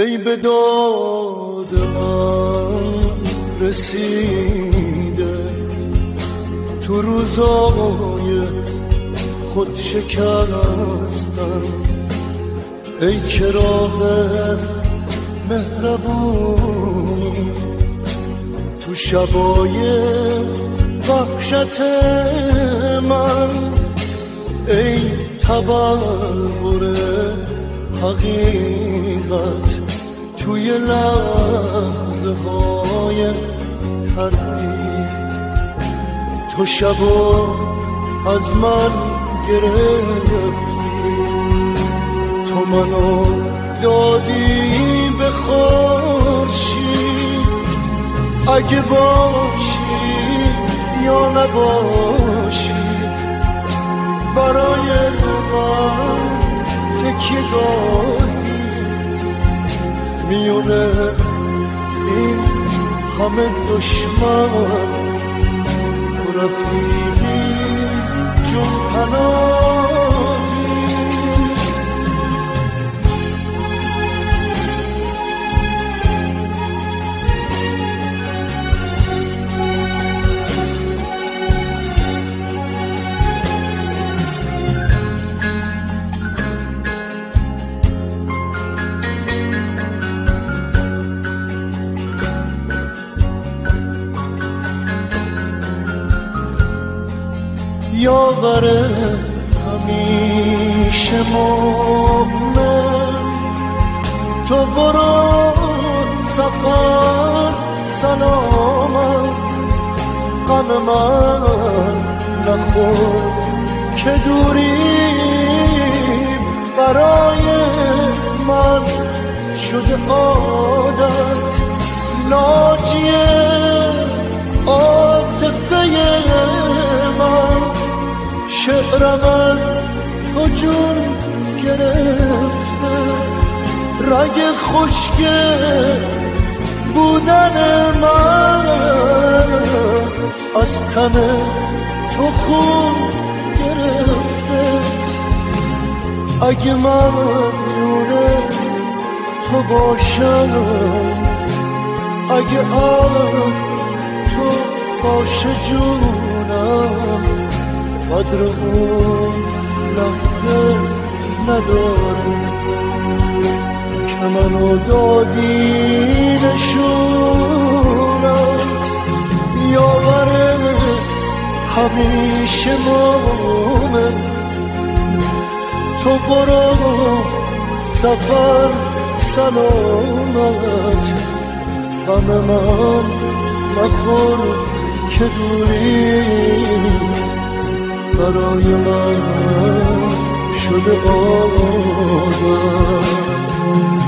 ای به داد من رسیده تو روزای خود شکستم، ای چراغ مهربونی تو شبای وحشت من، ای تبلور حقیقت توی لحظه های تردید. تو شبا از من گرفتی، تو منو دادی به خورشید. اگه باشی یا نباشی برای من تکیه گاهی، میونه این همه دشمن تو رفیقی جون پناهی. یاوره همیشه مؤمن، تو برو سفر سلامت. غم من نخور که دوریم برای من شده عادت. ناجیه عاطفه من، شعرم از تو جون گرفته. رگ خشک بودن من از تن تو خون گرفته. اگه من مدیونه تو باشم، اگه از تو باشه جونم، قدر اون لحظه نداره که منو دادی نشونم. یاوره همیشه مومن، تو برو سفر سلامت. غم من نخور که دوری برای من شده عادت.